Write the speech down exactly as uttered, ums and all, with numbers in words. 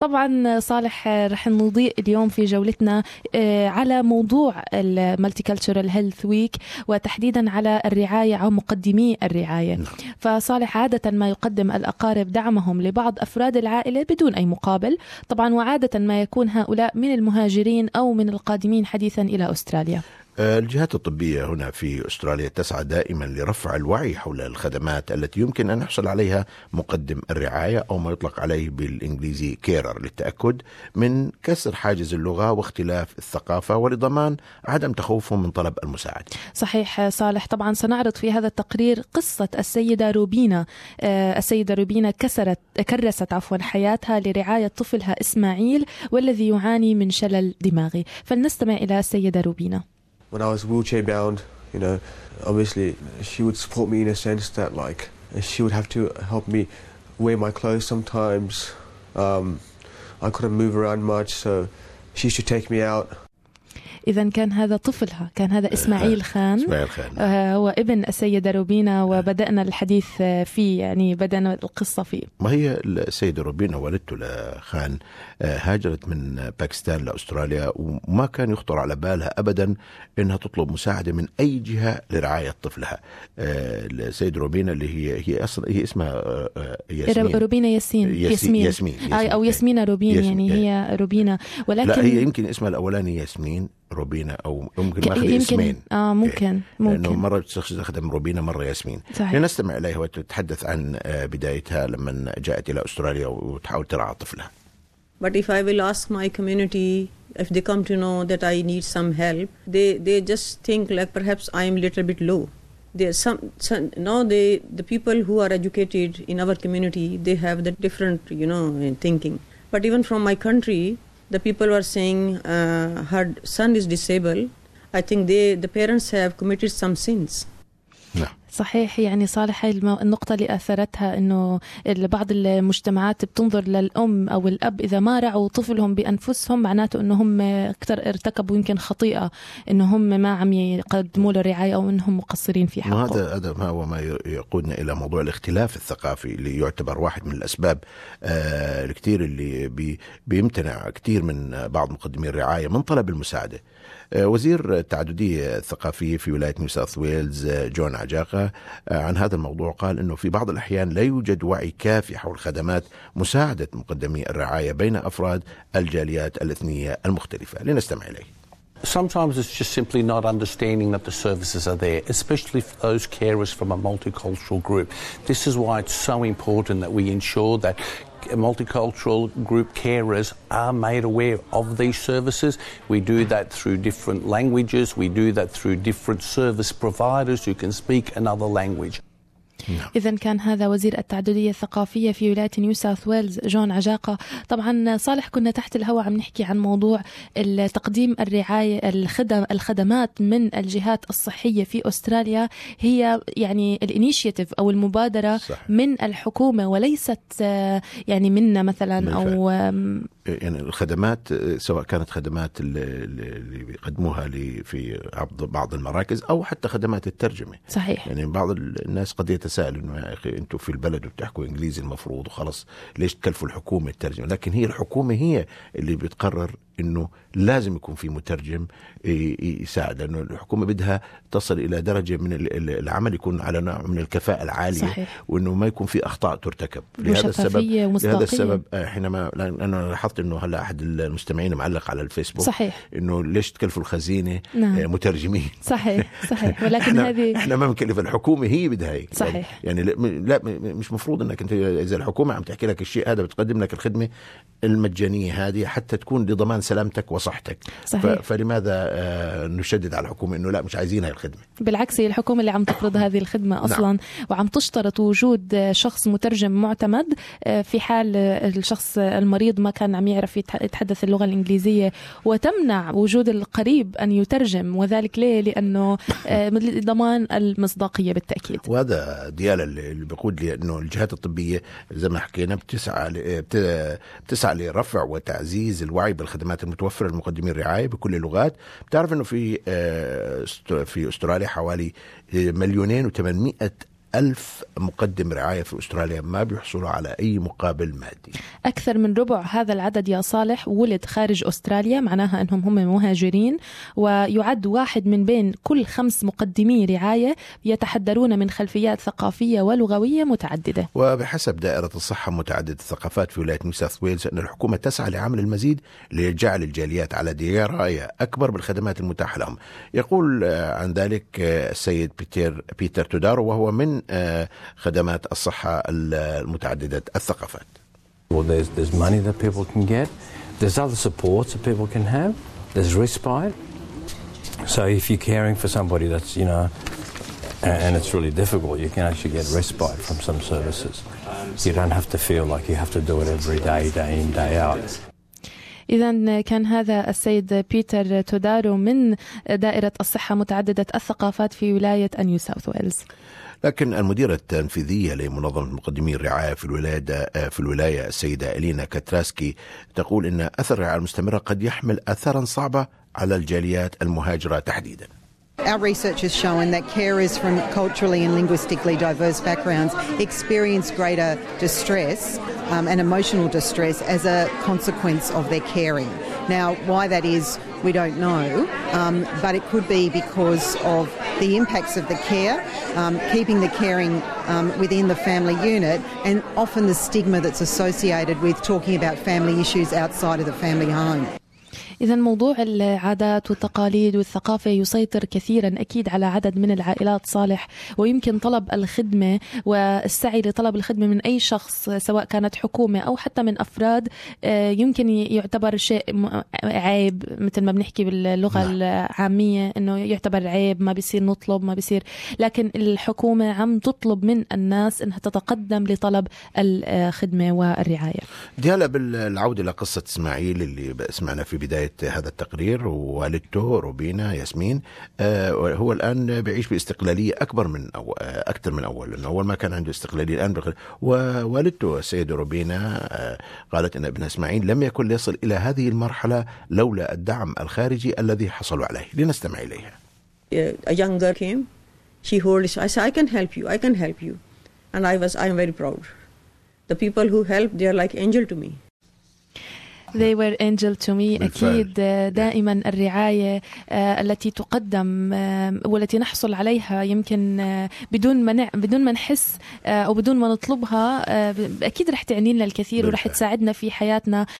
طبعا صالح رح نضيء اليوم في جولتنا على موضوع المالتيكالتشرال هيلث ويك، وتحديدا على الرعاية أو مقدمي الرعاية. فصالح عادة ما يقدم الأقارب دعمهم لبعض أفراد العائلة بدون أي مقابل طبعا، وعادة ما يكون هؤلاء من المهاجرين أو من القادمين حديثا إلى أستراليا. الجهات الطبية هنا في أستراليا تسعى دائما لرفع الوعي حول الخدمات التي يمكن أن يحصل عليها مقدم الرعاية أو ما يطلق عليه بالإنجليزي كيرر، للتأكد من كسر حاجز اللغة واختلاف الثقافة ولضمان عدم تخوفهم من طلب المساعدة. صحيح صالح. طبعا سنعرض في هذا التقرير قصة السيدة روبينا. السيدة روبينا كسرت كرست عفوا حياتها لرعاية طفلها إسماعيل والذي يعاني من شلل دماغي. فلنستمع إلى السيدة روبينا. When I was wheelchair bound, you know, obviously she would support me in a sense that like she would have to help me wear my clothes sometimes. Um, I couldn't move around much, so she used to take me out. إذا كان هذا طفلها، كان هذا إسماعيل خان. إسماعيل خان آه هو ابن السيدة روبينا، وبدأنا الحديث فيه، يعني بدأنا القصة فيه. ما هي السيدة روبينا والدته لخان هاجرت من باكستان لأستراليا، وما كان يخطر على بالها أبدا إنها تطلب مساعدة من أي جهة لرعاية طفلها. السيدة روبينا اللي هي هي أصلا هي اسمها ياسمين روبينا ياسين ياسمين, ياسمين. ياسمين أو ياسمين روبين، ياسمين. يعني هي روبينا، ولكن لا هي يمكن اسمها الأولاني ياسمين روبينا، أو ممكن ماخذ اسمين. آه ممكن ممكن لأنه مرة تستخدم روبينا مرة ياسمين. لنستمع إليها وتتحدث عن بدايتها لما جاءت إلى أستراليا وتحاول ترعى طفلها. But if I will ask my community, if they come to know that I need some help, they they just think like perhaps I am a little bit low. There's some, some no they the people who are educated in our community, they have the different you know thinking. But even from my country, the people are saying uh, her son is disabled. I think they the parents have committed some sins. No. صحيح. يعني صالح هاي النقطة اللي أثرتها إنه بعض المجتمعات بتنظر للأم أو الأب إذا ما رعوا طفلهم بأنفسهم معناته إنهم أكثر ارتكبوا يمكن خطيئة، إنهم ما عم يقدموا له رعاية أو إنهم مقصرين في حقه. هذا هذا ما هو ما يقودنا إلى موضوع الاختلاف الثقافي اللي يعتبر واحد من الأسباب آه الكثير اللي بي بيمتنع كثير من بعض مقدمي الرعاية من طلب المساعدة. وزير التعددية الثقافية في ولاية نيو ساوث ويلز جون عجاقة عن هذا الموضوع قال إنه في بعض الأحيان لا يوجد وعي كافي حول خدمات مساعدة مقدمي الرعاية بين أفراد الجاليات الإثنية المختلفة. لنستمع إليه. Sometimes it's just simply not understanding that the services are there, especially for those carers from a multicultural group. This is why it's so important that we ensure that multicultural group carers are made aware of these services. We do that through different languages. We do that through different service providers who can speak another language. إذن كان هذا وزير التعددية الثقافية في ولاية نيو ساوث ويلز جون عجاقة. طبعا صالح كنا تحت الهواء عم نحكي عن موضوع تقديم الرعاية الخدم الخدمات من الجهات الصحية في أستراليا، هي يعني الانيشيتيف أو المبادرة صح. من الحكومة وليست يعني منا مثلا أو يعني الخدمات سواء كانت خدمات اللي بيقدموها في بعض المراكز أو حتى خدمات الترجمة. صحيح. يعني بعض الناس قد يتساءل إنه يا أخي أنتوا في البلد وبتحكوا إنجليزي المفروض وخلص ليش تكلفوا الحكومة الترجمة؟ لكن هي الحكومة هي اللي بتقرر إنه لازم يكون في مترجم يساعد، لأنه الحكومة بدها تصل إلى درجة من العمل يكون على نوع من الكفاءة العالية. صحيح. وإنه ما يكون في أخطاء ترتكب. لهذا السبب لهذا السبب حينما أنا لاحظت إنه هلا أحد المستمعين معلق على الفيسبوك. صحيح. إنه ليش تكلفوا الخزينة نعم. مترجمين. صحيح صحيح. ولكن هذه إحنا ما بنكلف الحكومة، هي بدها هيك. صحيح. يعني لا مش مفروض إنك أنت إذا الحكومة عم تحكي لك الشيء هذا بتقدم لك الخدمة المجانية هذه حتى تكون لضمان سلامتك وصحتك. صحيح. فلماذا نشدد على الحكومة إنه لا مش عايزين هاي الخدمة؟ بالعكس هي الحكومة اللي عم تفرض هذه الخدمة أصلا. نعم. وعم تشترط وجود شخص مترجم معتمد في حال الشخص المريض ما كان عم يعرف يتحدث اللغة الإنجليزية، وتمنع وجود القريب أن يترجم، وذلك ليه؟ لأنه ضمان المصداقية بالتأكيد. وهذا ديالة اللي بيقود لي إنه الجهات الطبية زي ما حكينا بتسعى بتسعى لرفع وتعزيز الوعي بالخدمات المتوفرة لمقدمين الرعاية بكل اللغات. بتعرف إنه في في أستراليا حوالي مليونين وثمانمائة ألف مقدم رعاية في أستراليا ما بيحصلوا على أي مقابل مادي. أكثر من ربع هذا العدد يا صالح ولد خارج أستراليا، معناها أنهم هم مهاجرين، ويعد واحد من بين كل خمس مقدمي رعاية يتحدرون من خلفيات ثقافية ولغوية متعددة. وبحسب دائرة الصحة متعددة الثقافات في ولاية نيو ساوث ويلز أن الحكومة تسعى لعمل المزيد لجعل الجاليات على دراية أكبر بالخدمات المتاحة لهم. يقول عن ذلك السيد بيتر بيتر تودارو وهو من خدمات الصحة المتعددة الثقافات. Well, there's, there's money that people can get. There's other supports that people can have. There's respite. So if you're caring for somebody that's, you know, and it's really difficult, you can actually get respite from some services. You don't have to feel like you have to do it every day, day in, day out. إذن كان هذا السيد بيتر تودارو من دائرة الصحة متعددة الثقافات في ولاية نيو ساوث ويلز. لكن المديرة التنفيذية لمنظمة مقدمي الرعاية في الولاية في الولاية السيدة إلينا كاتراسكي تقول إن أثر الرعاية المستمرة قد يحمل أثرا صعبة على الجاليات المهاجرة تحديدا. Our research has shown that carers from culturally and linguistically diverse backgrounds experience greater distress um, and emotional distress as a consequence of their caring. Now, why that is, we don't know, um, but it could be because of the impacts of the care, um, keeping the caring um, within the family unit, and often the stigma that's associated with talking about family issues outside of the family home. إذا موضوع العادات والتقاليد والثقافة يسيطر كثيرا أكيد على عدد من العائلات صالح، ويمكن طلب الخدمة والسعي لطلب الخدمة من أي شخص سواء كانت حكومة أو حتى من أفراد يمكن يعتبر شيء عيب، مثل ما بنحكي باللغة العامية إنه يعتبر عيب، ما بيصير نطلب، ما بيصير، لكن الحكومة عم تطلب من الناس إنها تتقدم لطلب الخدمة والرعاية. دي هلا بالعودة لقصة إسماعيل اللي سمعنا في بداية هذا التقرير، ووالدته روبينا ياسمين آه هو الآن بيعيش باستقلالية أكبر من أو أكثر من أول، لأنه أول ما كان عنده استقلالية الآن بقل. ووالدته السيدة روبينا آه قالت أن ابن إسماعيل لم يكن ليصل إلى هذه المرحلة لولا الدعم الخارجي الذي حصلوا عليه. لنستمع إليها. A young girl came, she heard, I said, I can help you, I can help you. And I was, I'm very proud. The people who helped, they are like angel to me. They were angel to me. أكيد دائما الرعاية التي تقدم والتي نحصل عليها يمكن بدون ما بدون ما نحس أو بدون ما نطلبها أكيد رح تعني لنا الكثير ورح تساعدنا في حياتنا.